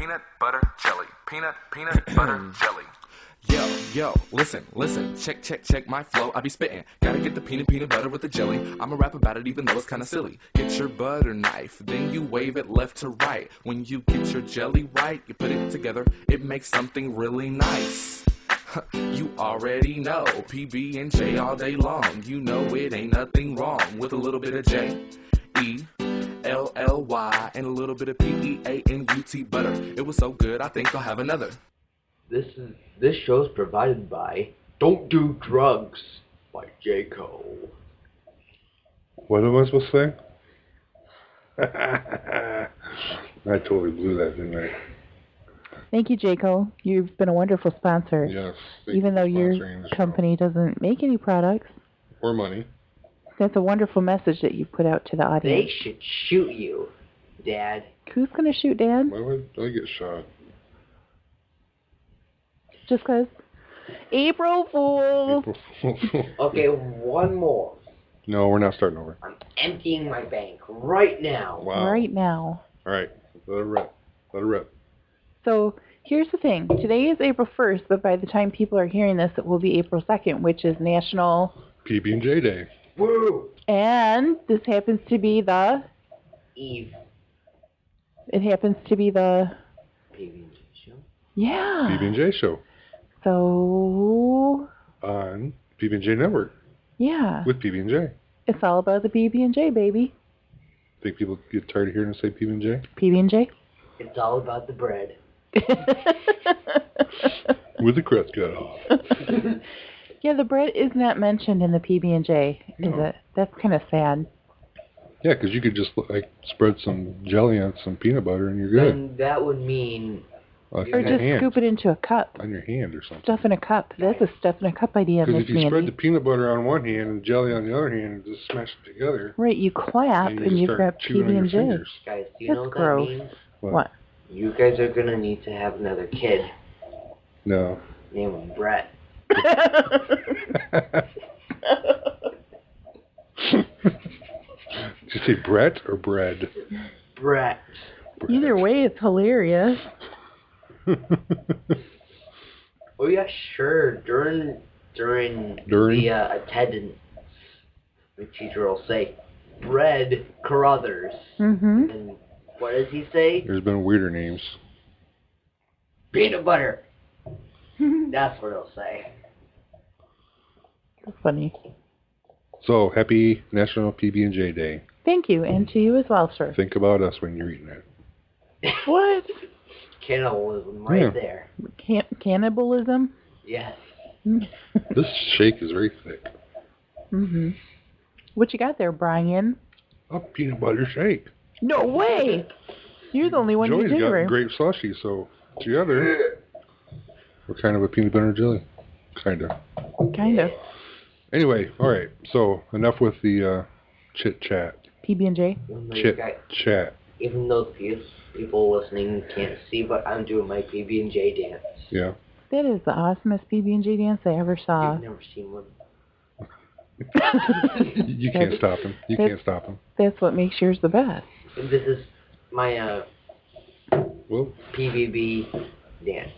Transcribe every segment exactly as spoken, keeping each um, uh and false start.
peanut butter jelly. Peanut, peanut butter jelly. Yo, yo, listen, listen, check, check, check my flow, I be spittin'. Gotta get the peanut, peanut butter with the jelly. I'ma rap about it even though it's kinda silly. Get your butter knife, then you wave it left to right. When you get your jelly right, you put it together, it makes something really nice. You already know, P B and J all day long. You know it ain't nothing wrong with a little bit of J, E, L L Y, and a little bit of P E A N U T butter. It was so good, I think I'll have another. This is this show's provided by Don't Do Drugs by J. Cole. What am I supposed to say? I totally blew that, didn't I? Thank you, J. Cole. You've been a wonderful sponsor. Yes. Even though your company doesn't make any products. Or money. That's a wonderful message that you put out to the audience. They should shoot you, Dad. Who's going to shoot Dad? Why would I get shot? Just because. April Fool. April Fool. Okay, one more. No, we're not starting over. I'm emptying my bank right now. Wow. Right now. All right. Let it rip. Let it rip. So, here's the thing. Today is April first, but by the time people are hearing this, it will be April second, which is National P B and J Day. Woo! And this happens to be the... Eve. It happens to be the... P B and J show? Yeah. P B and J show. So... On P B and J Network. Yeah. With P B and J. It's all about the P B and J, baby. Think people get tired of hearing us say P B and J? P B and J? It's all about the bread. With the crust cut off. Yeah, the bread is not mentioned in the P B and J, is No. it? That's kind of sad. Yeah, because you could just like spread some jelly on some peanut butter and you're good. And that would mean... Like Or on your just hand. scoop it into a cup. On your hand or something. Stuff in a cup. That's a stuff in a cup idea, Because Miss if you spread Mandy. the peanut butter on one hand and jelly on the other hand and just smash it together, Right, you clap and and, you you've start got chewing P B on and your J. fingers. Guys, do you That's know what gross. that means? What? What? You guys are going to need to have another kid. No. Name him Brett. Did you say Brett or bread? Brett. Bread. Either way, it's hilarious. Oh yeah, sure. During during, During? the uh, attendance, the teacher will say, "Bread Carruthers." Mm-hmm. And what does he say? There's been weirder names. Peanut butter. That's what he'll say. That's funny. So, happy National P B and J Day. Thank you, and to you as well, sir. Think about us when you're eating it. What? Cannibalism right Yeah. there. Can- cannibalism? Yes. This shake is very thick. Mm-hmm. What you got there, Brian? A peanut butter shake. No way! You're the only one Joey's who did got it. grape slushy, so together, we're kind of a peanut butter and jelly. Kind of. Kind of. Anyway, all right. So, enough with the uh, chit-chat. P B and J? Even though you Chit guys- chat. even though pe- people listening can't see, but I'm doing my P B and J dance. Yeah. That is the awesomest P B and J dance I ever saw. You've never seen one. You can't stop him. You That's- can't stop him. That's what makes yours the best. And this is my uh, Well, P B B dance.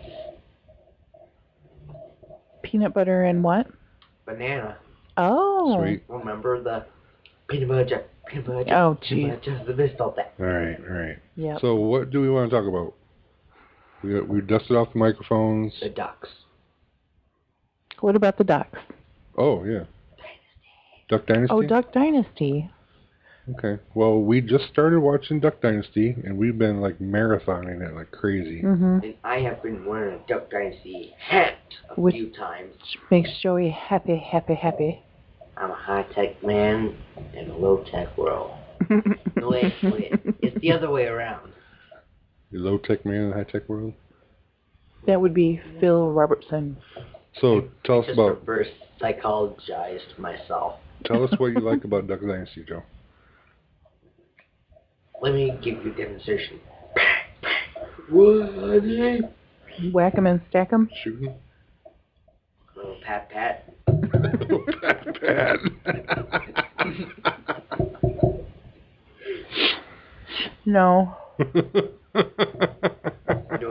Peanut butter and what? Banana. Oh. sweet. Remember the peanut butter, peanut butter, Oh, peanut butter, the best of that. All right, all right. Yeah. So, what do we want to talk about? We we dusted off the microphones. The ducks. What about the ducks? Oh, yeah. Duck Dynasty? Oh, Duck Dynasty. Okay. Well, we just started watching Duck Dynasty, and we've been, like, marathoning it like crazy. Mm-hmm. And I have been wearing a Duck Dynasty hat a Which- few times. Makes Joey happy, happy, happy. I'm a high-tech man in a low-tech world. No, wait, wait. It's the other way around. You low-tech man in the high-tech world. That would be Phil Robertson. So, tell us Just about, reverse psychologized myself. tell us what you like about Duck Dynasty, Joe. Let me give you a demonstration. What, honey? Whack 'em and stack 'em. Shooting? Little pat pat. Pat, pat. No. Do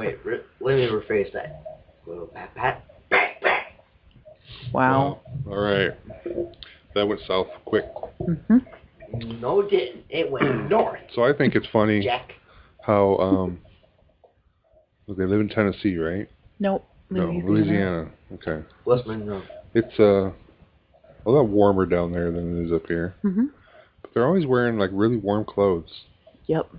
let me rephrase that. Little pat pat. Pat pat. Wow. All right. That went south quick. hmm No, it didn't. It went north. So I think it's funny Jack. how um, well, they live in Tennessee, right? Nope. Louisiana. No, Louisiana. Okay. West Monroe. It's uh, a lot warmer down there than it is up here. hmm But they're always wearing like really warm clothes. Yep.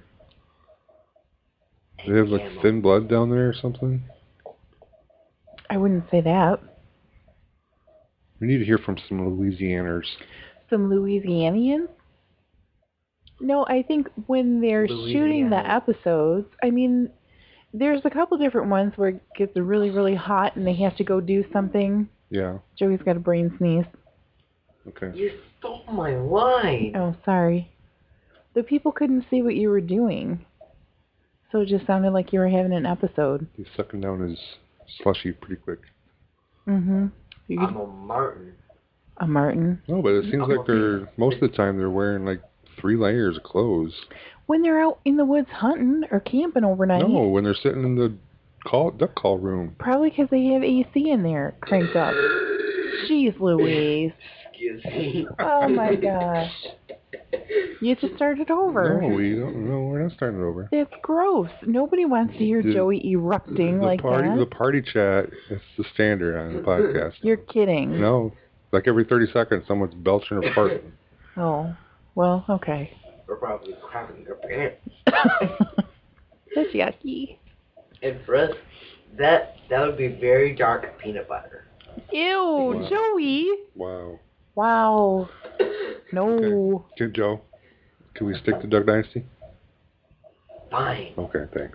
Do they have like thin blood down there or something? I wouldn't say that. We need to hear from some Louisianers. Some Louisianians? No, I think when they're shooting the Louisiana. episodes, I mean, there's a couple different ones where it gets really, really hot and they have to go do something. Yeah. Joey's got a brain sneeze. Okay. You stole my line. Oh, sorry. The people couldn't see what you were doing. So it just sounded like you were having an episode. He's sucking down his slushy pretty quick. Mm-hmm. You I'm could, a Martin. a Martin. No, but it seems I'm like a they're most of the time they're wearing like three layers of clothes. When they're out in the woods hunting or camping overnight. No, when they're sitting in the call duck call room. Probably because they have A C in there cranked up. Jeez Louise. Excuse me. Oh my gosh. You have to start it over. No, we don't. No, we're not starting it over. That's gross. Nobody wants to hear The- Joey erupting the like party, that. The party chat is the standard on the podcast. You're kidding. No, like every thirty seconds, someone's belching or farting. Oh, well, okay. We're probably crapping their pants. That's yucky. And for us, that that would be very dark peanut butter. Ew, Wow. Joey. Wow. Wow. No. Okay, Joe, can we stick to Duck Dynasty? Fine. Okay, thanks.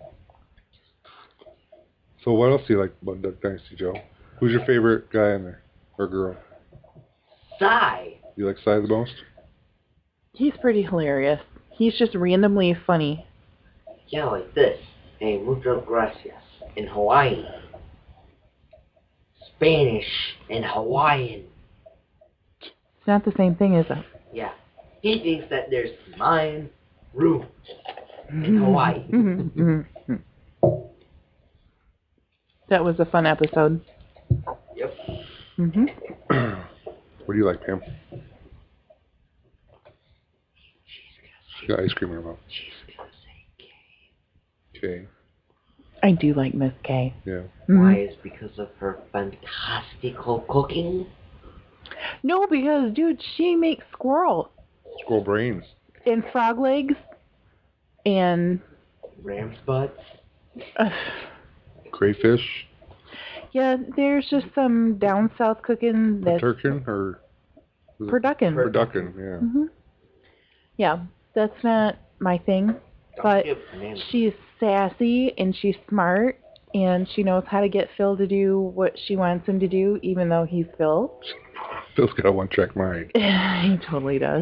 So what else do you like about Duck Dynasty, Joe? Who's your favorite guy in there? Or girl? Sigh. You like Cy the most? He's pretty hilarious. He's just randomly funny. Yeah, like this. Hey, muchas gracias. In Hawaii. Spanish and Hawaiian. It's not the same thing, is it? Yeah. He thinks that there's mine room in Hawaii. That was a fun episode. Yep. hmm What do you like, Pam? She got ice cream in her mouth. She's gonna say gay. Okay. I do like Miss K. Yeah. Mhm. Why is because of her fantastical cooking? No, because, dude, she makes squirrel Squirrel brains. and frog legs and... Ram's butts. Uh, Crayfish. yeah, there's just some down south cooking that's... Turkin or Turducken. Turducken, yeah. hmm Yeah, that's not my thing, but Don't give names. she's sassy and she's smart and she knows how to get Phil to do what she wants him to do, even though he's Phil. Phil's got a one-track mind. He totally does.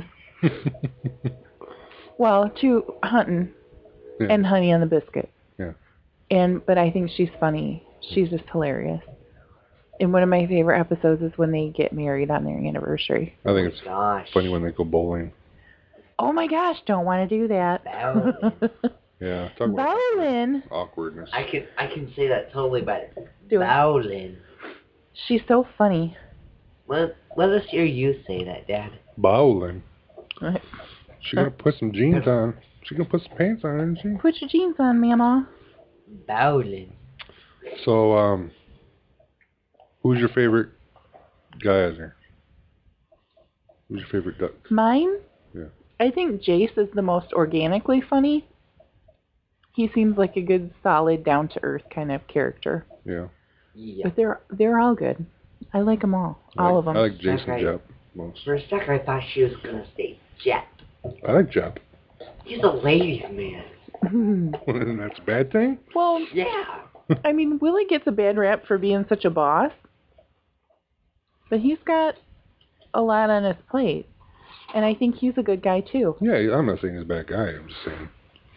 Well, to hunting Yeah. and Honey on the Biscuit. Yeah. And but I think she's funny. She's just hilarious. And one of my favorite episodes is when they get married on their anniversary. I think it's Gosh. funny when they go bowling. Oh my gosh, don't want to do that. Bowling. Yeah. Talk about Bowling. awkwardness. I can I can say that totally better. Do it. Bowling. She's so funny. Let let us hear you say that, Dad. Bowling. Right. She gonna put some jeans on. She gonna put some pants on, isn't she? Put your jeans on, Mama. Bowling. So, um, who's your favorite guy in there? Who's your favorite duck? Mine? Yeah. I think Jace is the most organically funny. He seems like a good, solid, down-to-earth kind of character. Yeah. Yeah. But they're they're all good. I like them all. I all like, of them. I like Jason Okay. Jepp most. For a second, I thought she was gonna say Jet. I like Jepp. He's a ladies' man. That's a bad thing? Well, Yeah. I mean, Willie gets a bad rap for being such a boss. But he's got a lot on his plate. And I think he's a good guy, too. Yeah, I'm not saying he's a bad guy. I'm just saying.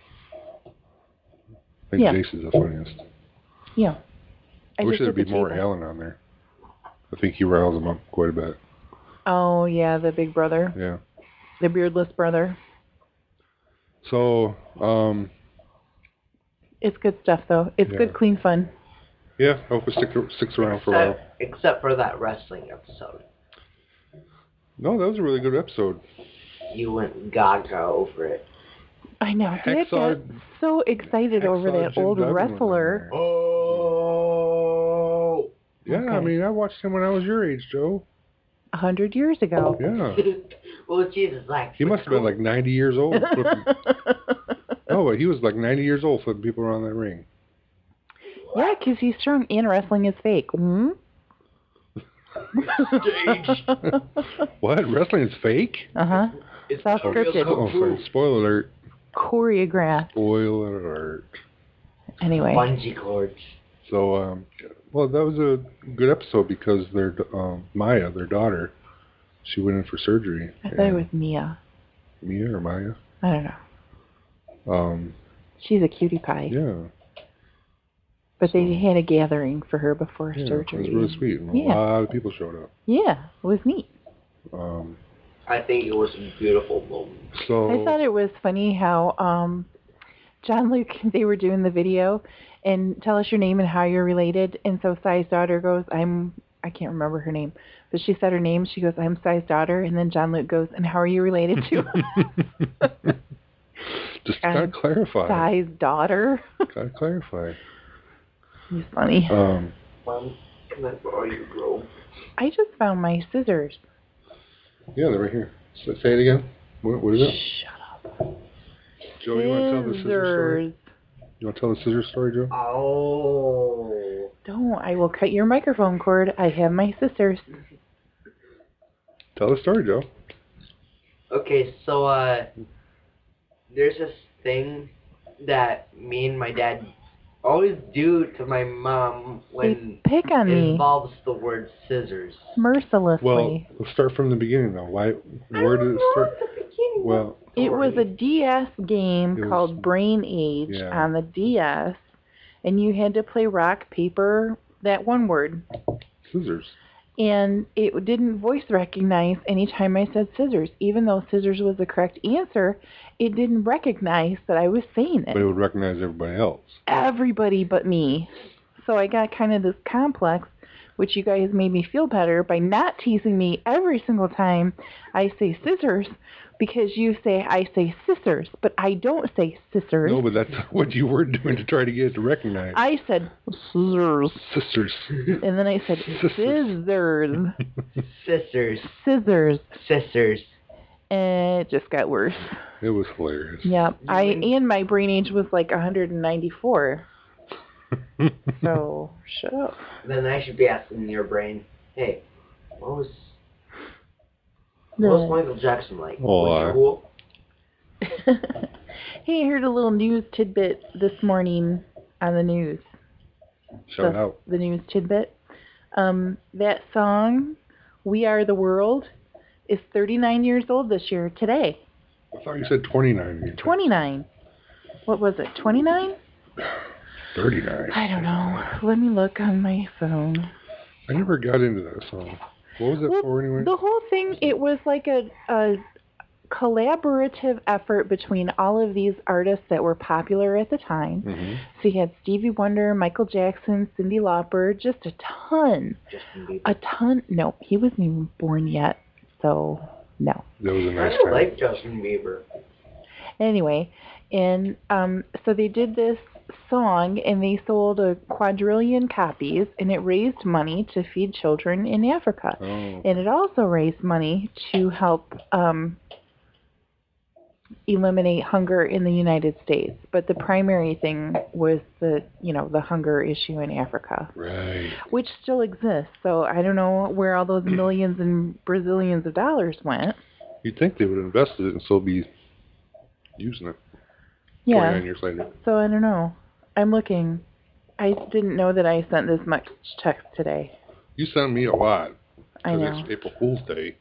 I think Yeah. Jason's the funniest. Yeah. I, I wish just there'd hit be the more table. Alan on there. I think he riles him up quite a bit. Oh, yeah, the big brother. Yeah. The beardless brother. So, um, It's good stuff, though. It's Yeah. good, clean fun. Yeah, I hope it stick, sticks around for a while. Except, except for that wrestling episode. No, that was a really good episode. You went gaga over it. I know. Dad got Hacksaw- so excited over Hacksaw that Jim old Duggan was on wrestler. there. Oh. Yeah, I Okay. mean, I watched him when I was your age, Joe. A hundred years ago. Yeah. Well, Jesus, like. He must have been like ninety years old. Flipping, no, but he was like ninety years old flipping people around that ring. Yeah, 'cause he's strong and wrestling is fake. Hmm? Stage. What? Wrestling is fake? Uh-huh. It's all not real scripted. kung Oh, fu. sorry. Spoiler alert. Choreographed. Spoiler alert. Anyway. Bungee cords. So, um, well, that was a good episode because their um, Maya, their daughter, she went in for surgery. I thought it And was Mia. Mia or Maya. I don't know. Um, She's a cutie pie. yeah, But they had a gathering for her before yeah, it surgery. was really sweet. And Yeah. A lot of people showed up. Yeah, it was neat. Um, I think it was a beautiful moment. so I thought it was funny how um, John Luke, they were doing the video, and tell us your name and how you're related. And so Sai's daughter goes, I'm, I can't remember her name, but she said her name. She goes, I'm Sai's daughter. And then John Luke goes, and how are you related to just gotta and clarify. Sai's daughter? Gotta clarify. He's funny. Um, Mom, can I borrow your robe? I just found my scissors. yeah, they're right here. So, say it again. What, what is it? Shut up. Joe, you want to tell the scissor story? Scissors. You want to tell the scissor story, Joe? Oh. Don't. I will cut your microphone cord. I have my scissors. Tell the story, Joe. Okay, so, uh, there's this thing that me and my dad always do to my mom when They pick on it me involves the word scissors. mercilessly. Well, let's start from the beginning, though. Why? Where did it start? Well, It was a D S game It was- called Brain Age Yeah. on the D S, and you had to play rock, paper, that one word. scissors. And it didn't voice recognize anytime I said scissors. Even though scissors was the correct answer, it didn't recognize that I was saying it. But it would recognize everybody else. Everybody but me. So I got kind of this complex, which you guys made me feel better by not teasing me every single time I say scissors, because you say I say scissors, but I don't say scissors. No, but that's what you were doing to try to get it to recognize. I said scissors, Sisters. and then I said scissors, Sisters. scissors, Sisters. and it just got worse. It was hilarious. Yeah, I and my brain age was like one hundred ninety-four. So shut up. Then I should be asking your brain, hey, what was what was The- Michael Jackson like? Oh, was uh, he cool? Hey, I heard a little news tidbit this morning on the news. Shout the, out. the news tidbit. Um, that song, We Are the World, is thirty-nine years old this year, today. I thought you said twenty-nine. twenty-nine. What was it, twenty-nine? thirty-nine. I don't know. Let me look on my phone. I never got into that song. What was it Well, for anyway? the whole thing, it was like a, a collaborative effort between all of these artists that were popular at the time. hmm So you had Stevie Wonder, Michael Jackson, Cyndi Lauper, just a ton. Justin Bieber. A ton. No, he wasn't even born yet, so no. That was a I nice don't time. like Justin Bieber. Anyway, and um, so they did this song, and they sold a quadrillion copies, and it raised money to feed children in Africa. Oh. And it also raised money to help um, eliminate hunger in the United States. But the primary thing was the, you know, the hunger issue in Africa, Right. which still exists. So I don't know where all those millions and Brazilians of dollars went. You'd think they would have invested it and still be using it Yeah. twenty-nine years later. So I don't know. I'm looking. I didn't know that I sent this much text today. You sent me a lot. I 'cause know. It's April Fool's Day.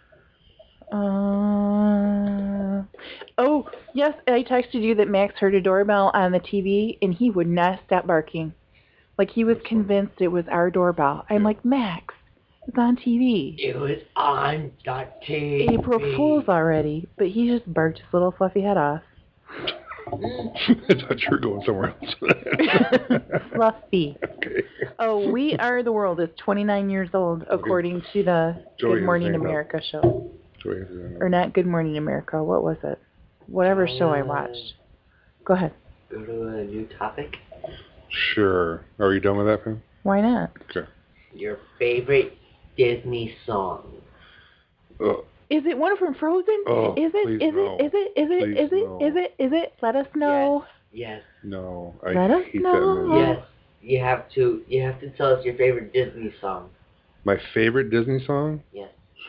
Uh, oh, yes, I texted you that Max heard a doorbell on the T V, and he would not stop barking. Like, he was convinced it was our doorbell. I'm like, Max, it's on T V. It was on the T V. April Fool's already, but he just barked his little fluffy head off. I thought you were going somewhere else. Fluffy. Okay. Oh, We Are the World is twenty-nine years old, according to the Joey Good has Morning his hand up. America show. Joey has his hand up. Or not Good Morning America. What was it? Whatever show I watched. Go ahead. Go to a new topic. Sure. Are you done with that, Pam? Why not? Okay. Your favorite Disney song. Uh, Is it one from Frozen? Oh, is it? please Is no. it? Is it? Is it? Please Is it? no. Is it? Is it? Let us know. Yes. no, I Let us hate know. that movie. Yes. You have to. You have to tell us your favorite Disney song. My favorite Disney song? Yes.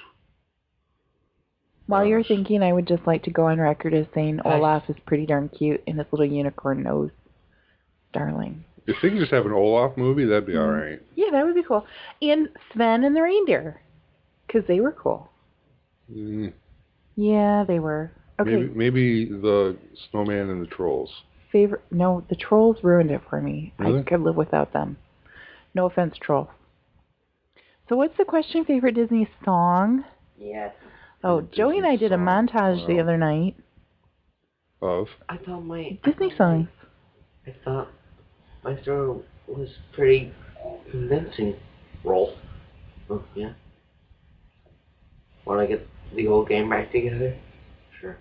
While you're Gosh. thinking, I would just like to go on record as saying Hush. Olaf is pretty darn cute and his little unicorn nose. Darling. If they could just have an Olaf movie, that'd be Mhm. alright. Yeah, that would be cool. And Sven and the reindeer. Because they were cool. Mm, Yeah, they were. Okay. maybe, maybe the Snowman and the Trolls. Favorite? No, the trolls ruined it for me. Really? I could live without them. No offense, trolls. So what's the question? Favorite Disney song? Yes. Oh, Disney Joey and I did a song. montage the Wow. other night. Of? I thought my Disney I thought songs. My, I thought my story was pretty convincing. Roll. Oh yeah. Want to get the whole game back together? Sure.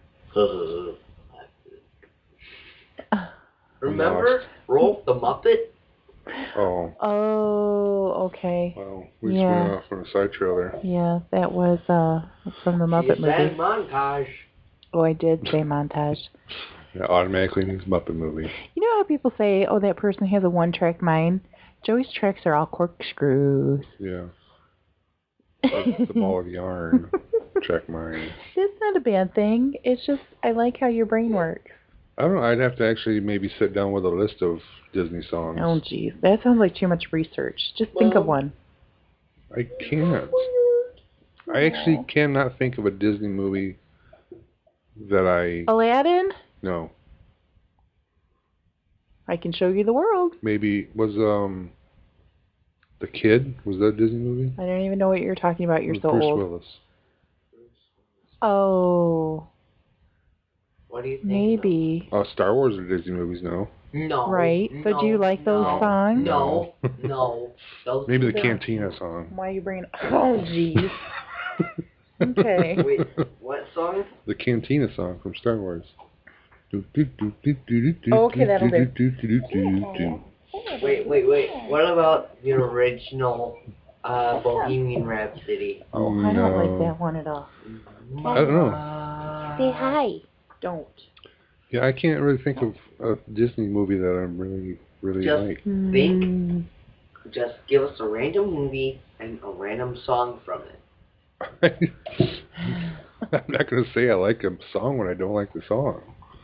Remember Rolf the Muppet? Oh, Oh, okay. wow. We just Yeah. went off on a side trail there. Yeah, that was uh from the Muppet You said movie. montage. Oh, I did say montage. That automatically means Muppet movie. You know how people say, oh, that person has a one-track mind? Joey's tracks are all corkscrews. Yeah. The, the ball of yarn. Check mine. It's not a bad thing. It's just, I like how your brain works. I don't know. I'd have to actually maybe sit down with a list of Disney songs. Oh, geez. That sounds like too much research. Just think of Well- one. I can't. I actually cannot think of a Disney movie that I Aladdin? no. I can show you the world. Maybe was um The Kid? Was that a Disney movie? I don't even know what you're talking about. You're With so Bruce old. Willis. Oh, What do you think? maybe. Uh, Star Wars are Disney movies now. No. Right. So no, do you like those no, songs? No. No. Those Maybe the don't- Cantina song. Why are you bringing... Oh, jeez. Okay. Wait, what song? The Cantina song from Star Wars. Okay, that'll do. Wait, wait, wait. What about the original uh, Bohemian Rhapsody? Oh, I don't No. like that one at all. I don't know. Say hi. Don't. Yeah, I can't really think of a Disney movie that I'm really, really Just like. think. Mm. Just give us a random movie and a random song from it. I'm not going to say I like a song when I don't like the song.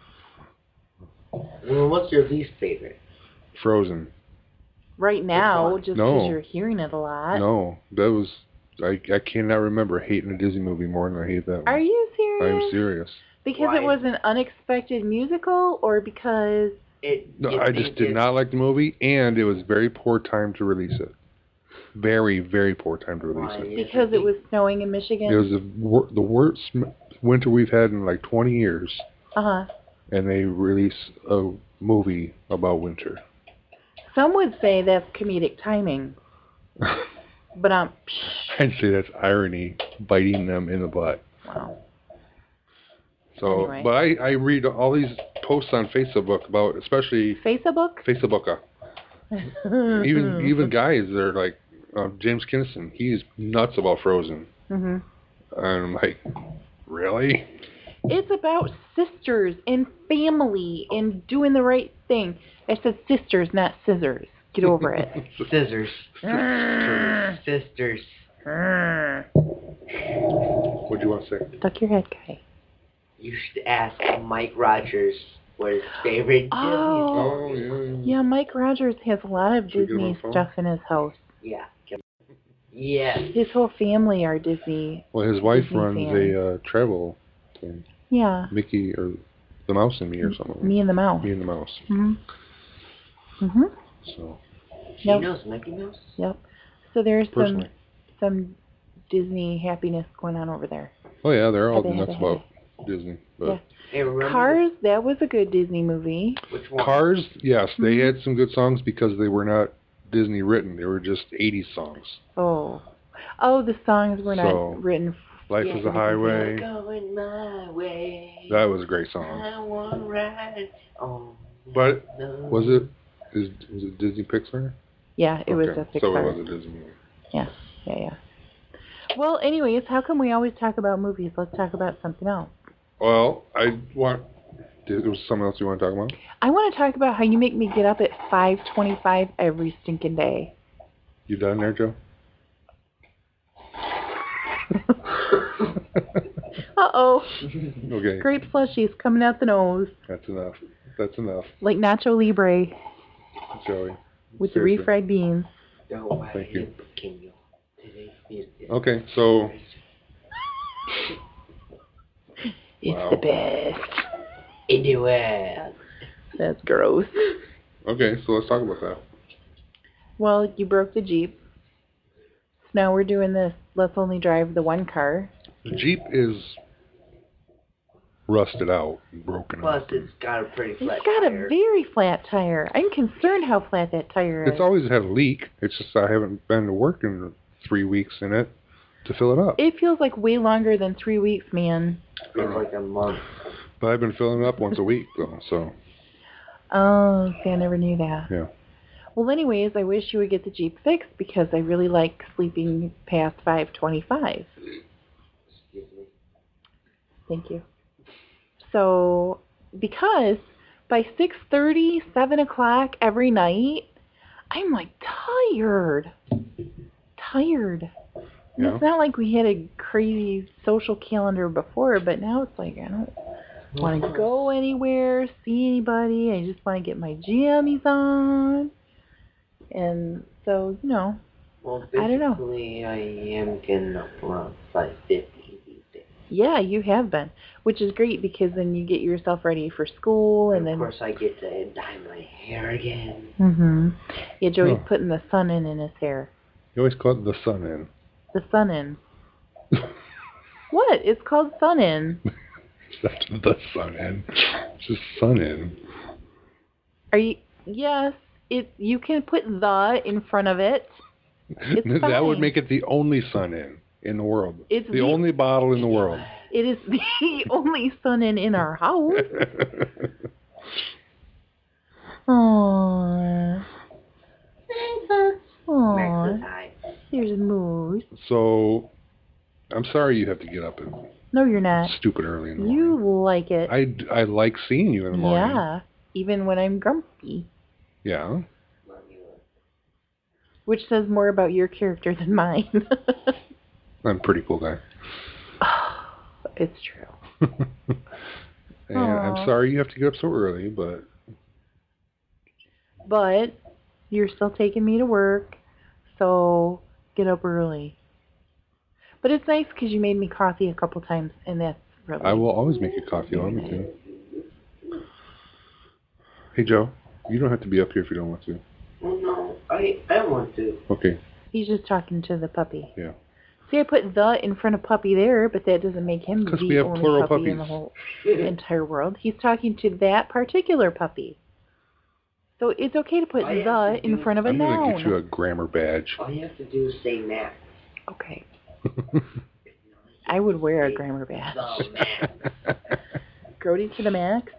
Well, what's your least favorite? Frozen. Right now, one? just because No. you're hearing it a lot. No, that was... I, I cannot remember hating a Disney movie more than I hate that one. Are you serious? I'm serious. Because Why? it was an unexpected musical, or because... It. No, you I think just did it's- not like the movie, and it was very poor time to release it. Very, very poor time to release Why? it. Yes, Because I it was snowing in Michigan? It was the, wor- the worst m- winter we've had in like twenty years, Uh-huh. and they release a movie about winter. Some would say that's comedic timing. But, um... I'd say that's irony, biting them in the butt. Wow. So, Anyway. but I, I read all these posts on Facebook about, especially Facebook? Facebook. Even even guys, they're like uh, James Kinnison. He's nuts about Frozen, hmm and I'm like, really? It's about sisters and family and doing the right thing. I said sisters, not scissors. Get over it. Scissors. Mm. Sisters. What'd you want to say? Duck your head, guy. You should ask Mike Rogers what his favorite Oh. Disney song is. Yeah, Mike Rogers has a lot of Should we get him on Disney the phone? stuff in his house. Yeah. Yes. His whole family are Disney. Well, his wife Disney runs fan. a uh, travel thing. Yeah. Mickey or the Mouse and Me or something. Me and the Mouse. Me and the Mouse. Mhm. Mhm. So She Yep. knows Mickey Mouse? Yep. So there's some personally, some Disney happiness going on over there. oh yeah, they're all Hubba, nuts hubba, about Disney. But Yeah. Hey, remember Cars, that was a good Disney movie. the- which one? Cars, yes, they Mhm. had some good songs because they were not Disney written. They were just eighties songs. Oh. Oh, the songs were not So, written. Life Yeah, is a Highway. Going my way. That was a great song. I want ride on. But the- was it is was it Disney Pixar? Yeah, it was Okay, a Pixar. so it was a Disney movie. Yeah, yeah, yeah. Well, anyways, how come we always talk about movies? Let's talk about something else. Well, I want. There was something else you want to talk about? I want to talk about how you make me get up at five twenty-five every stinking day. You done there, Joe? Uh-oh. Okay, Grape slushies coming out the nose. that's enough. That's enough, Like Nacho Libre Joey. with Seriously. the refried beans. No, I Thank you. am pequeño. Today is the- Okay, so It's Wow. the best. In the world. That's gross. okay, so let's talk about that. Well, you broke the Jeep. So now we're doing this. Let's only drive the one car. The Jeep is rusted out, and broken Plus, up. it's got a pretty It's flat got tire. a very flat tire. I'm concerned how flat that tire is. It's always had a leak. It's just I haven't been to work in three weeks in it to fill it up. It feels like way longer than three weeks, man. It's like a month. But I've been filling it up once a week though, so Oh, see, I never knew that. yeah. Well, anyways, I wish you would get the Jeep fixed because I really like sleeping past five twenty-five. Excuse me. Thank you. So, because by six thirty, seven o'clock every night, I'm like tired. Tired. And Yeah. it's not like we had a crazy social calendar before, but now it's like I don't want to go anywhere, see anybody. I just want to get my jammies on. And so, you know, Well, I don't know. basically, I am getting up around five fifty these days. yeah, you have been, which is great because then you get yourself ready for school and And of then... course, I get to dye my hair again. hmm Yeah, Joey's Oh. putting the sun in in his hair. You always call it the sun in. The sun in. What? It's called sun in. That's the sun in. It's just sun in. Are you... Yes, it. You can put the in front of it. It's that would fine. make it the only sun in in the world. It's the the- only bottle in the world. It is the only sun in in our house. Aww. Aww. Max is high. Here's Moose. So, I'm sorry you have to get up at No, you're not. stupid early in the morning. You like it. I, I like seeing you in the morning. Yeah. Even when I'm grumpy. Yeah. Which says more about your character than mine. I'm a pretty cool guy. It's true. And I'm Aw. sorry you have to get up so early, but But you're still taking me to work, so get up early. But it's nice because you made me coffee a couple times, and that's really... I will always make you coffee. I'll make you. Hey, Joe, you don't have to be up here if you don't want to. Well, no, I, I want to. Okay. He's just talking to the puppy. Yeah. See, I put the in front of puppy there, but that doesn't make him 'Cause the we have only plural puppy in the puppies. whole entire world. He's talking to that particular puppy. So it's okay to put All you have the to in do- front of a I'm going noun. to get you a grammar badge. All you have to do is say Max. Okay. I would wear a grammar badge. The Max. Grody to the max.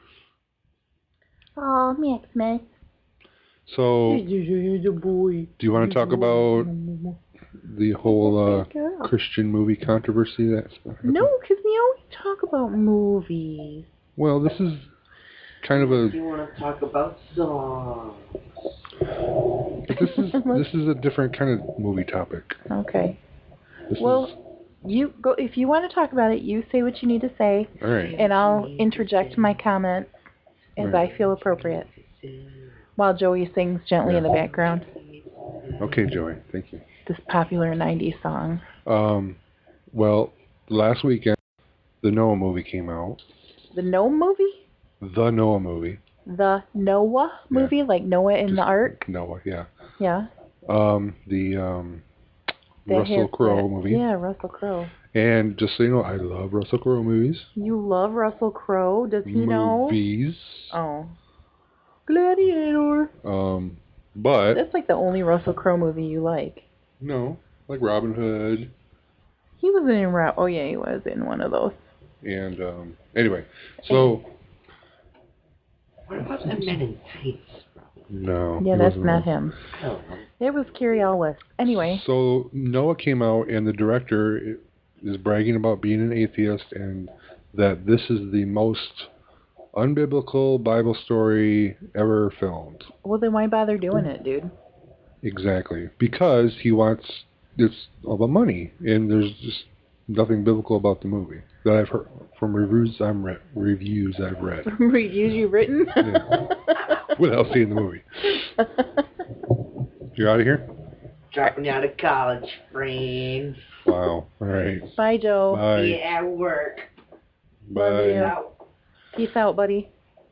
Oh, Max, Max. So, He's a boy. do you want to talk about the whole uh, Girl. Christian movie controversy? That's No, because we always talk about movies. Well, this is kind of a You want to talk about songs? this is this is a different kind of movie topic. Okay. This Well, is you go if you want to talk about it. You say what you need to say, all right. and I'll interject my comments as Right. I feel appropriate. While Joey sings gently in the background Okay, Joey. Thank you. this popular nineties song. Um, well, last weekend the Noah movie came out. The Gnome movie? The Noah movie. The Noah movie, like Noah in Just the Ark? Noah, yeah. Yeah. Um, the um, That Russell has Crowe that- movie. Yeah, Russell Crowe. And just so you know, I love Russell Crowe movies. You love Russell Crowe? Does he know? Movies. Oh. Gladiator. Um, but That's like the only Russell Crowe movie you like. no, like Robin Hood. He was in Rob. Oh yeah, he was in one of those. And um, anyway, so What about the Men in Tights, bro? no. Yeah, he that's wasn't not on. him. I don't know. It was Carrie Ellis. Anyway. So Noah came out, and the director is bragging about being an atheist, and that this is the most unbiblical Bible story ever filmed. Well, then why bother doing it, dude? Exactly, because he wants it's all about money, and there's just nothing biblical about the movie that I've heard from reviews. I'm re- reviews I've read Reviews you've written? Yeah. without seeing the movie. You're out of here. Dropping out of college, friend. Wow. All right. Bye, Joe. Bye. See you at work. Love you. Bye. Out. Peace out, buddy.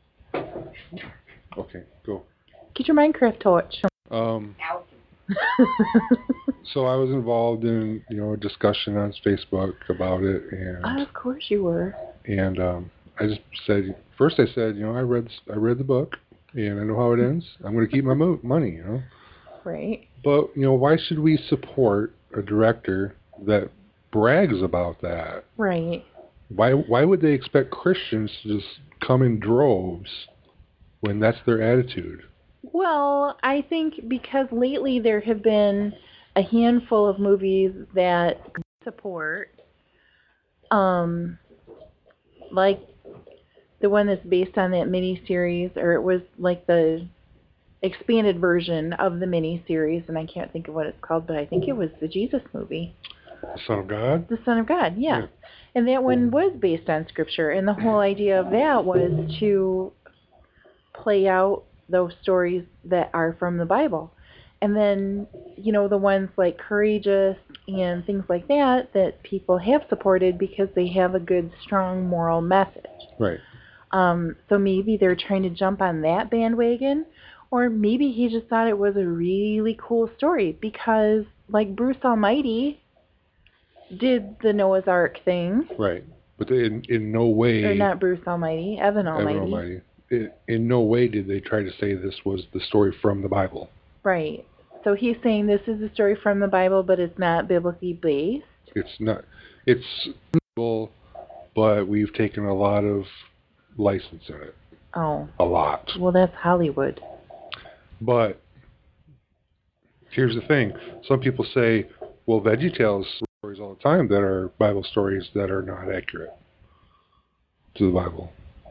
Okay. Go. Get your Minecraft torch. Um. Out. So I was involved in, you know, a discussion on Facebook about it, and Oh, of course you were. and um, I just said first I said, you know, I read I read the book, and I know how it ends. I'm going to keep my mo- money, you know. Right. But you know, why should we support a director that brags about that? Right. Why why would they expect Christians to just come in droves when that's their attitude? Well, I think because lately there have been a handful of movies that support, um, like the one that's based on that miniseries, or it was like the expanded version of the miniseries, and I can't think of what it's called, but I think it was the Jesus movie. The Son of God? The Son of God, yeah. Yeah. And that one was based on Scripture, and the whole idea of that was to play out those stories that are from the Bible. And then, you know, the ones like Courageous and things like that, that people have supported because they have a good, strong moral message. Right. Um, so maybe they're trying to jump on that bandwagon, or maybe he just thought it was a really cool story because, like Bruce Almighty did the Noah's Ark thing. Right. But they, in in no way Or not Bruce Almighty, Evan Almighty. Evan Almighty. In, in no way did they try to say this was the story from the Bible. Right. So he's saying this is a story from the Bible, but it's not biblically based. It's not. It's Bible, but we've taken a lot of license in it. Oh. A lot. Well, that's Hollywood. But here's the thing. Some people say, well, VeggieTales stories all the time that are Bible stories that are not accurate to the Bible.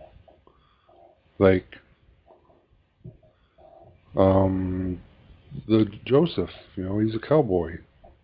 Like, um, the Joseph, you know, he's a cowboy.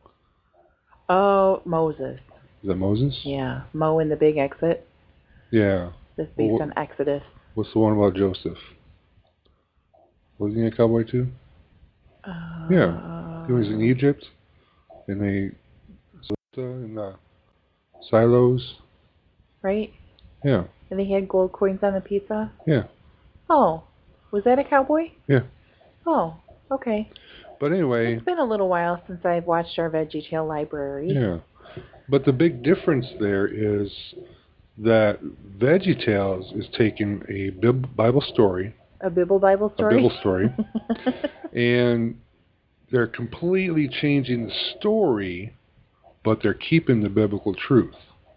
Oh, Moses. Is that Moses? Yeah. Mo in the Big Exit. Yeah. That's based Well, on Exodus. What's the one about Joseph? Wasn't he a cowboy too? Uh, Yeah. He was in Egypt, and they in the silos. Right? Yeah. And they had gold coins on the pizza? Yeah. Oh. Was that a cowboy? Yeah. Oh. Okay. But anyway. It's been a little while since I've watched our VeggieTale library. Yeah. But the big difference there is that VeggieTales is taking a Bib- Bible story, A Bible Bible story? a Bible story, and they're completely changing the story, but they're keeping the biblical truth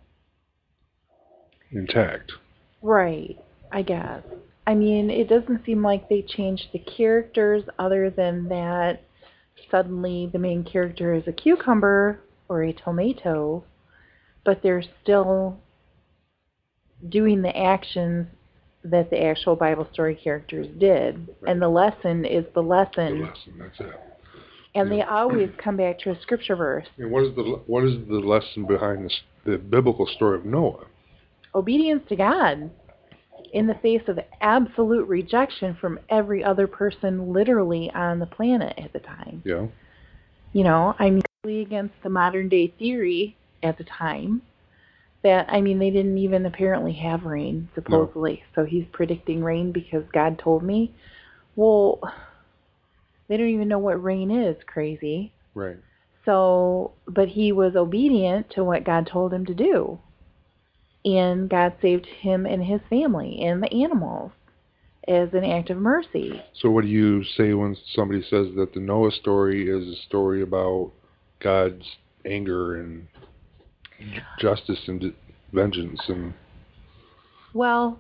intact. Right, I guess. I mean, it doesn't seem like they changed the characters other than that suddenly the main character is a cucumber or a tomato, but they're still doing the actions that the actual Bible story characters did. Right. And the lesson is the lesson. The lesson, that's it. And Yeah. they always come back to a scripture verse. And what is the what is the lesson behind this, the biblical story of Noah? Obedience to God in the face of absolute rejection from every other person literally on the planet at the time. Yeah. You know, I mean, against the modern day theory at the time that, I mean, they didn't even apparently have rain, supposedly. No. So he's predicting rain because God told me. Well, they don't even know what rain is, crazy. Right. So, but he was obedient to what God told him to do. And God saved him and his family and the animals as an act of mercy. So what do you say when somebody says that the Noah story is a story about God's anger and justice and d- vengeance? And Well,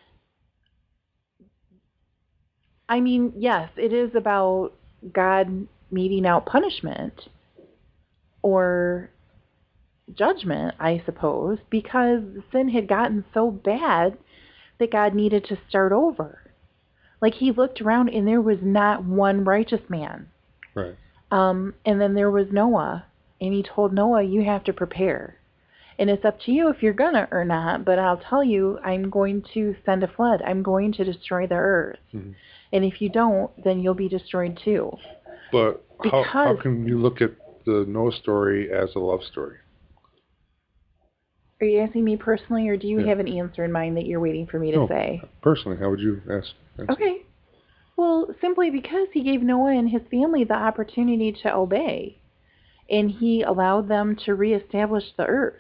I mean, yes, it is about God meting out punishment or judgment, I suppose, because sin had gotten so bad that God needed to start over. Like, he looked around and there was not one righteous man. right. Um, and then there was Noah, and he told Noah, you have to prepare. And it's up to you if you're gonna or not, but I'll tell you, I'm going to send a flood. I'm going to destroy the earth. Mm-hmm. And if you don't, then you'll be destroyed too. But how, how Because- can you look at the Noah story as a love story? Are you asking me personally, or do you Yeah. have an answer in mind that you're waiting for me to No, say? personally, how would you ask? answer? Okay. Well, simply because he gave Noah and his family the opportunity to obey, and he allowed them to reestablish the earth.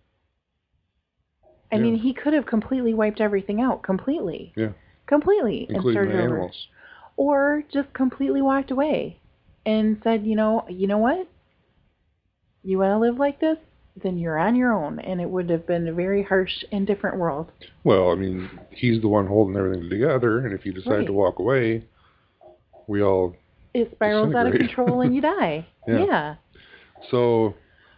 I Yeah. mean, he could have completely wiped everything out, completely. Yeah. Completely, and Including started the over. animals. Or just completely walked away and said, you know, you know what? You want to live like this? Then you're on your own, and it would have been a very harsh and different world. Well, I mean, he's the one holding everything together, and if you decide Right. to walk away, we all... It spirals out of Disintegrate. control and you die. Yeah. Yeah. So,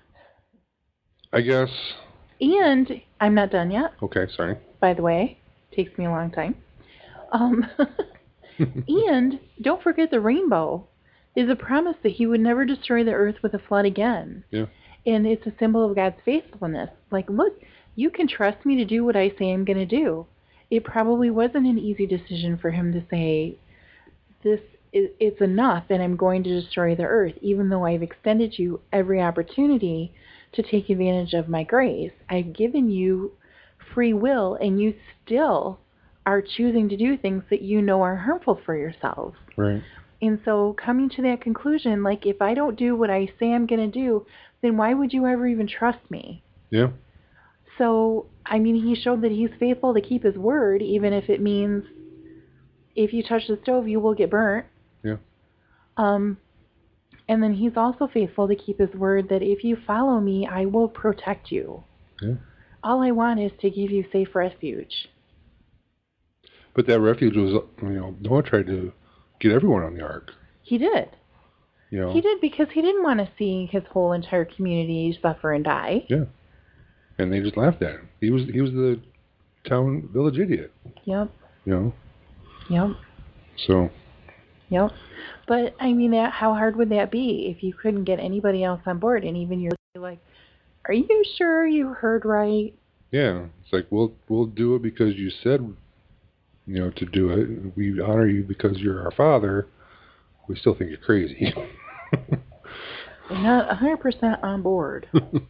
I guess... And I'm not done yet, Okay, sorry. by the way. Takes me a long time. Um, and don't forget the rainbow is a promise that he would never destroy the earth with a flood again. Yeah. And it's a symbol of God's faithfulness. Like, look, you can trust me to do what I say I'm going to do. It probably wasn't an easy decision for him to say, this is, it's enough and I'm going to destroy the earth, even though I've extended you every opportunity to take advantage of my grace. I've given you free will, and you still are choosing to do things that you know are harmful for yourselves. Right. And so coming to that conclusion, like, if I don't do what I say I'm going to do, then why would you ever even trust me? Yeah. So, I mean, he showed that he's faithful to keep his word, even if it means if you touch the stove, you will get burnt. Yeah. Um, and then he's also faithful to keep his word that if you follow me, I will protect you. Yeah. All I want is to give you safe refuge. But that refuge was, you know, Noah tried to get everyone on the ark. He did. You know. He did, because he didn't want to see his whole entire community suffer and die. Yeah. And they just laughed at him. He was he was the town village idiot. Yep. You know. Yep. So. Yep. But, I mean, that, how hard would that be if you couldn't get anybody else on board, and even you're like, are you sure you heard right? Yeah. It's like, we'll we'll do it because you said, you know, to do it. We honor you because you're our father. We still think you're crazy. They're not one hundred percent on board.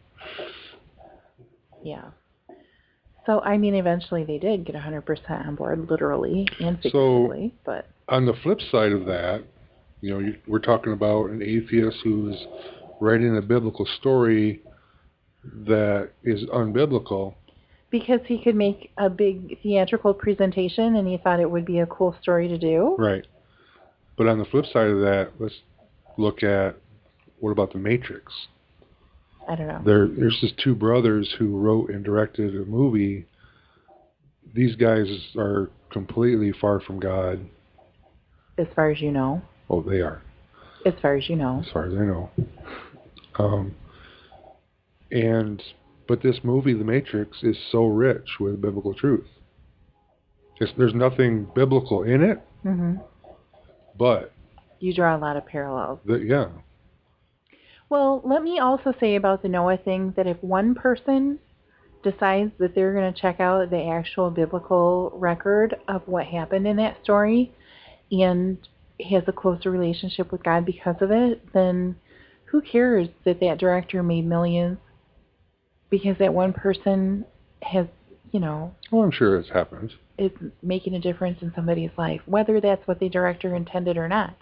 Yeah. So, I mean, eventually they did get one hundred percent on board, literally and figuratively. So, but on the flip side of that, you know, you, we're talking about an atheist who's writing a biblical story that is unbiblical. because he could make a big theatrical presentation and he thought it would be a cool story to do. Right. But on the flip side of that, let's look at, what about The Matrix? I don't know. There, there's just two brothers who wrote and directed a movie. These guys are completely far from God. As far as you know. Oh, they are. As far as you know. As far as I know. Um, and, but this movie, The Matrix, is so rich with biblical truth. Just, there's nothing biblical in it, Mm-hmm. but, You draw a lot of parallels. the, yeah. Well, let me also say about the Noah thing that if one person decides that they're going to check out the actual biblical record of what happened in that story and has a closer relationship with God because of it, then who cares that that director made millions? Because that one person has, you know, Well, I'm sure it's happened. is making a difference in somebody's life, whether that's what the director intended or not.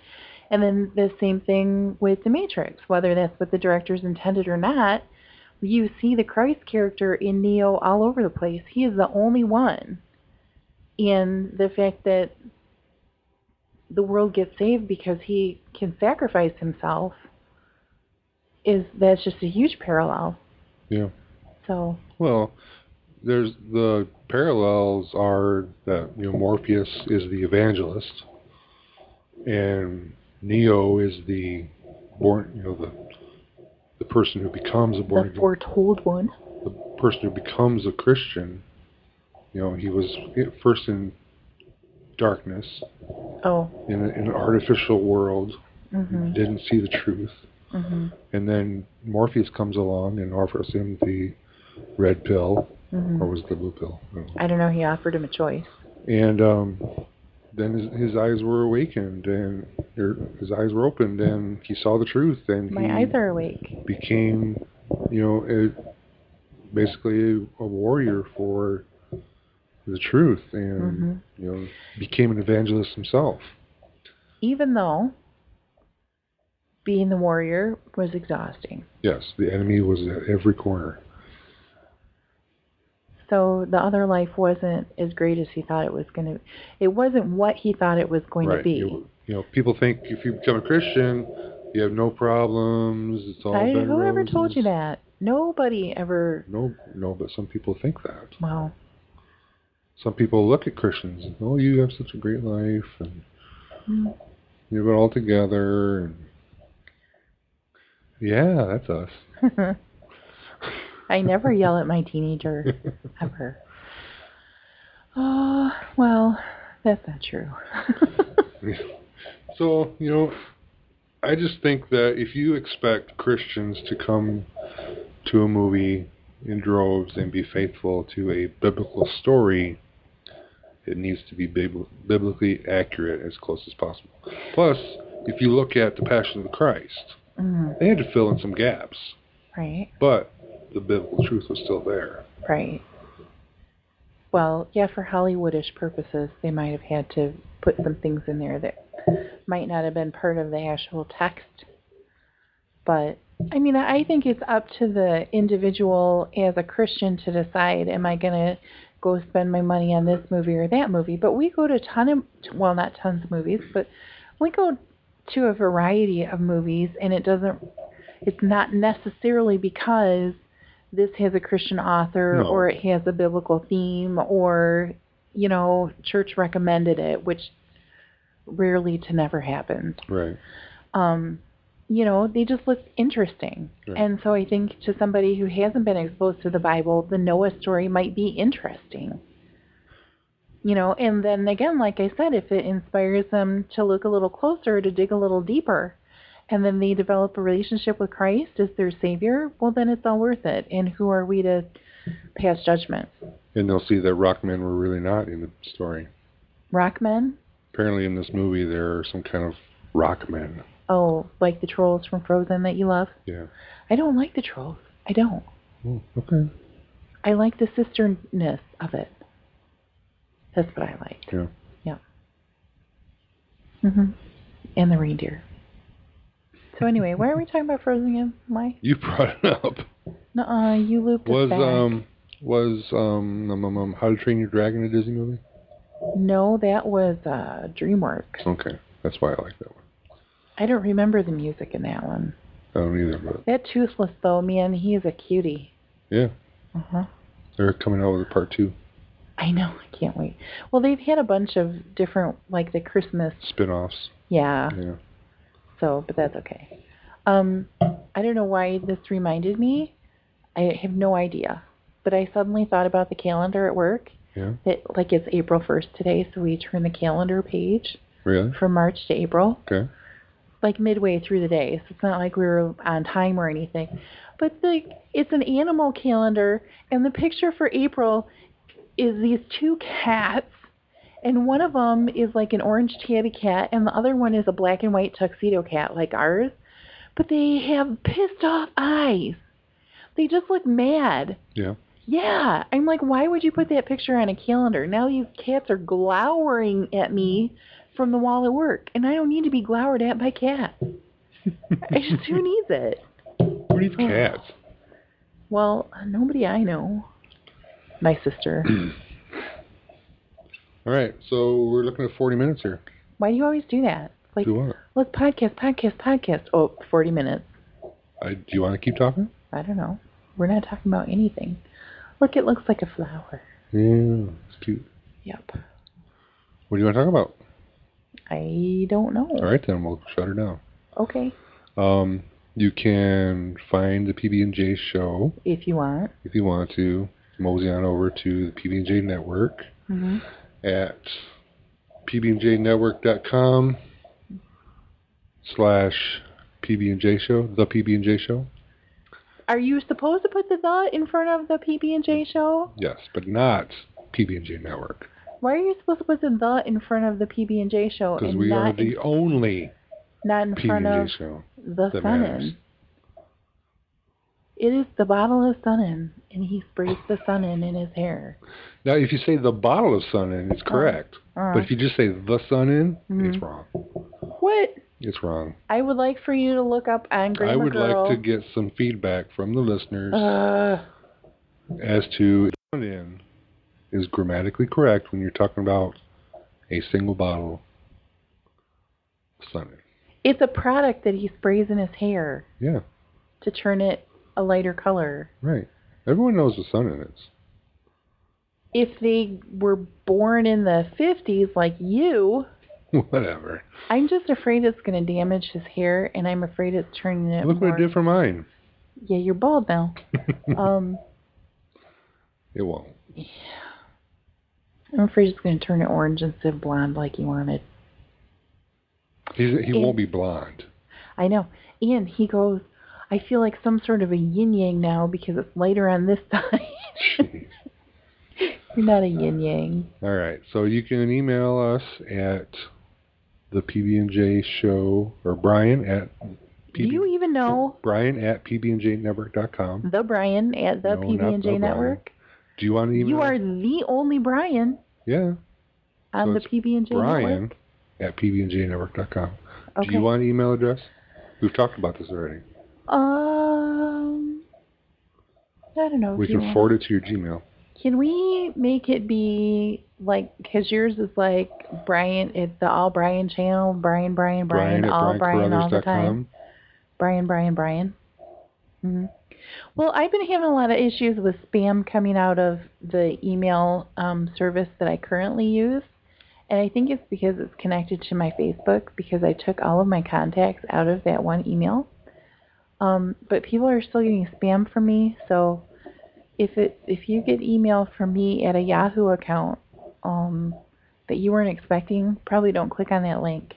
And then the same thing with The Matrix, whether that's what the directors intended or not. You see the Christ character in Neo all over the place. He is the only one. And the fact that the world gets saved because he can sacrifice himself is that's just a huge parallel. Yeah. So. Well, there's the parallels are that, you know, Morpheus is the evangelist, and Neo is the born, you know, the the person who becomes a born The foretold one. the person who becomes a Christian. You know, he was first in darkness, Oh. in, a, in an artificial world, Mm-hmm. didn't see the truth, Mm-hmm. and then Morpheus comes along and offers him the red pill, Mm-hmm. or was it the blue pill? I don't know. I don't know. He offered him a choice. And um, then his, his eyes were awakened, and or his eyes were opened, and he saw the truth, and My he eyes are awake. became, you know, a, basically a, a warrior for the truth, and Mm-hmm. you know, became an evangelist himself. Even though being the warrior was exhausting. Yes, the enemy was at every corner. So the other life wasn't as great as he thought it was going to. It wasn't what he thought it was going right. to be. You, you know, people think if you become a Christian, you have no problems. It's all I, been whoever told roses. you that? Nobody ever. No, no, but some people think that. Well, Some people look at Christians and, oh, you have such a great life, and mm, you have it all together, and yeah, that's us. I never yell at my teenager, ever. Oh, well, that's not true. So, you know, I just think that if you expect Christians to come to a movie in droves and be faithful to a biblical story, it needs to be bib- biblically accurate as close as possible. Plus, if you look at The Passion of the Christ, Mm, they had to fill in some gaps, right, but the biblical truth was still there. right. Well, yeah, for Hollywoodish purposes, they might have had to put some things in there that might not have been part of the actual text. But, I mean, I think it's up to the individual as a Christian to decide, am I going to go spend my money on this movie or that movie? But we go to a ton of, well, not tons of movies, but we go to a variety of movies, and it doesn't, it's not necessarily because this has a Christian author No. or it has a biblical theme or, you know, church recommended it, which rarely to never happens. Right. Um, you know, they just look interesting. Right. And so I think to somebody who hasn't been exposed to the Bible, the Noah story might be interesting. You know, and then again, like I said, if it inspires them to look a little closer, to dig a little deeper, and then they develop a relationship with Christ as their Savior, well, then it's all worth it. And who are we to pass judgment? And they'll see that rock men were really not in the story. Rock men? Apparently in this movie there are some kind of rock men. Oh, like the trolls from Frozen that you love? Yeah. I don't like the trolls. I don't. Oh, okay. I like the sisterness of it. That's what I like. Yeah. Yeah. Mhm. And the reindeer. So anyway, why are we talking about Frozen again? Why? You brought it up. Nuh-uh, you looped us Was back. um was um, um, um um How to Train Your Dragon a Disney movie? No, that was uh, DreamWorks. Okay, that's why I like that one. I don't remember the music in that one. I don't either, but That Toothless, though, man, he is a cutie. yeah, Uh-huh. they're coming out with a part two, I know, I can't wait. Well, they've had a bunch of different, like the Christmas, spin-offs. yeah, Yeah. so, but that's okay. Um, I don't know why this reminded me. I have no idea. But I suddenly thought about the calendar at work. Yeah. That, like, it's April first today, so we turn the calendar page Really? from March to April. Okay. Like midway through the day, so it's not like we were on time or anything. But the, it's an animal calendar, and the picture for April is these two cats, and one of them is like an orange tabby cat, and the other one is a black and white tuxedo cat like ours. But they have pissed off eyes. They just look mad. Yeah. Yeah, I'm like, why would you put that picture on a calendar? Now these cats are glowering at me from the wall at work, and I don't need to be glowered at by cats. I just, who needs it? Who needs cats? Well, nobody I know. My sister. All right, so we're looking at forty minutes here. Why do you always do that? Like, Do what? let's podcast, podcast, podcast. Oh, forty minutes. I, do you want to keep talking? I don't know. We're not talking about anything. Look, it looks like a flower. Yeah, it's cute. Yep. What do you want to talk about? I don't know. All right, then we'll shut her down. Okay. Um, you can find the P B and J show If you want. if you want to. Mosey on over to the P B and J Network Mm-hmm. at p b and j network dot com slash P B and J show, the P B and J show. Are you supposed to put the the in front of the P B and J show? Yes, but not P B and J Network. Why are you supposed to put the the in front of the P B and J show Because and we are not the in, only not in P B front and of J show. the that Sun matters. In? It is the bottle of Sun In, and he sprays the Sun In in his hair. Now, if you say the bottle of Sun In, it's correct. Uh, But if you just say the Sun In, Mhm. it's wrong. What? It's wrong. I would like for you to look up on Grandma I would Girl. like to get some feedback from the listeners Uh, as to Sun In is grammatically correct when you're talking about a single bottle of Sun In. it's a product that he sprays in his hair Yeah, to turn it a lighter color. right. Everyone knows what Sun In is. If they were born in the fifties like you, Whatever. I'm just afraid it's going to damage his hair, and I'm afraid it's turning it Look more... what it did for mine. Yeah, you're bald now. um, It won't. I'm afraid it's going to turn it orange instead of blonde like you wanted. He's, he And- won't be blonde. I know. And he goes, I feel like some sort of a yin-yang now because it's lighter on this side. Jeez. You're not a yin-yang. All right. So you can email us at the P B and J show, or Brian at P B, Do you even know Brian at p b and j network dot com. the Brian at the No, P B not and the J Brian. Network? Do you want to email? You are the only Brian Yeah. on So the it's P B and J Brian Network. at p b and j network dot com. Okay. Do you want an email address? We've talked about this already. Um, I don't know. We if you can want- forward it to your Gmail. Can we make it be like, because yours is like Brian, it's the All Brian channel, Brian, Brian, Brian, Brian at all Brian all the brian carruthers dot time. com. Brian, Brian, Brian. hmm Well, I've been having a lot of issues with spam coming out of the email um, service that I currently use. And I think it's because it's connected to my Facebook, because I took all of my contacts out of that one email. Um, but people are still getting spam from me, so if it if you get email from me at a Yahoo account um, that you weren't expecting, probably don't click on that link.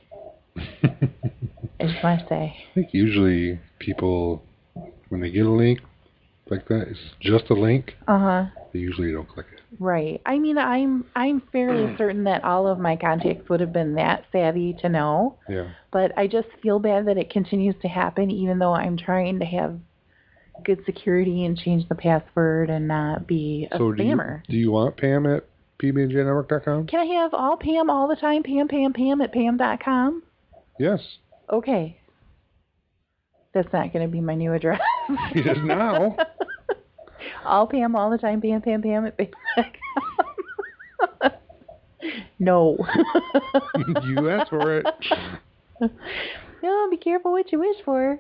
I just want to say. I think usually people, when they get a link like that, it's just a link, Uh-huh. they usually don't click it. Right. I mean, I'm I'm fairly certain that all of my contacts would have been that savvy to know, Yeah. but I just feel bad that it continues to happen even though I'm trying to have good security and change the password and not be a So do you, spammer. do you want Pam at p b and j network dot com? Can I have all Pam all the time? Pam, Pam, Pam at Pam dot com? Yes. Okay. That's not going to be my new address. It is now. All Pam all the time, Pam, Pam, Pam at Pam dot com. No. You asked for it. No, be careful what you wish for.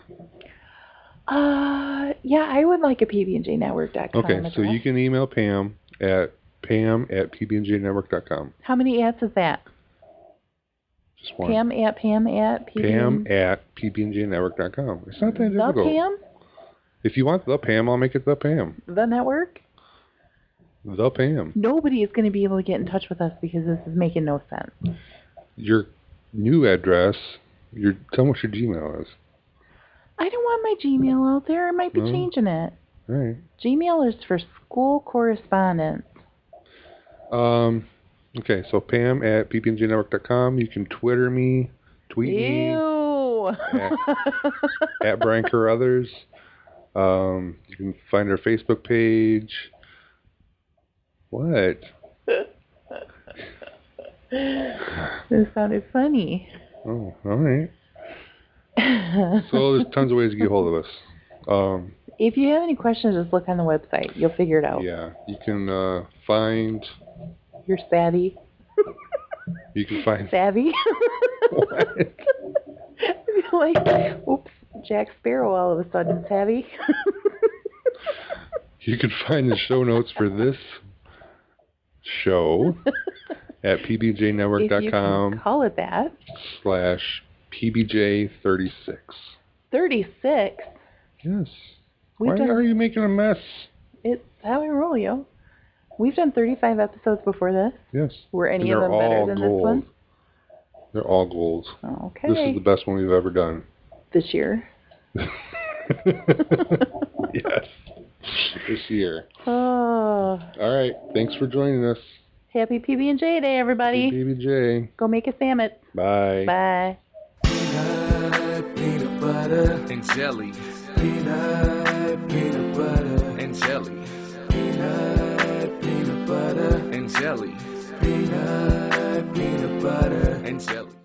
Uh, yeah, I would like a P B and J network dot com Okay, address. so you can email Pam at pam at p b and j network dot com. How many ats is that? Just one. Pam at Pam at P B Pam at p b and j network dot com. It's not that the difficult. Pam? If you want the Pam, I'll make it the Pam. The network? The Pam. Nobody is going to be able to get in touch with us because this is making no sense. Your new address, your tell me what your Gmail is. I don't want my Gmail out there. I might be No. changing it. All right. Gmail is for school correspondence. Um, okay, so Pam at p b and j network dot com. You can Twitter me, tweet me Ew. at, at Brian Carruthers. Um, you can find our Facebook page. What? This sounded funny. Oh, all right. So there's tons of ways to get hold of us. Um, If you have any questions, just look on the website. You'll figure it out. yeah, you can uh, find. You're savvy. You can find. Savvy? What? Like, oops, Jack Sparrow all of a sudden savvy. You can find the show notes for this show at p b j network If dot you com can call it that. slash p b j thirty-six. thirty-six? Yes. We've Why done, are you making a mess? It's how I roll, yo. We've done thirty-five episodes before this. Yes. Were any And of they're them better all than gold. this one? They're all gold. Okay. This is the best one we've ever done. This year. Yes. This year. Oh, All right. Thanks for joining us. happy P B and J Day, everybody. P B J. Go make a sandwich. Bye. Bye. Peanut, peanut butter, and jelly. Peanut, peanut butter, and jelly. Peanut, peanut butter, and jelly. Peanut, peanut butter, and jelly.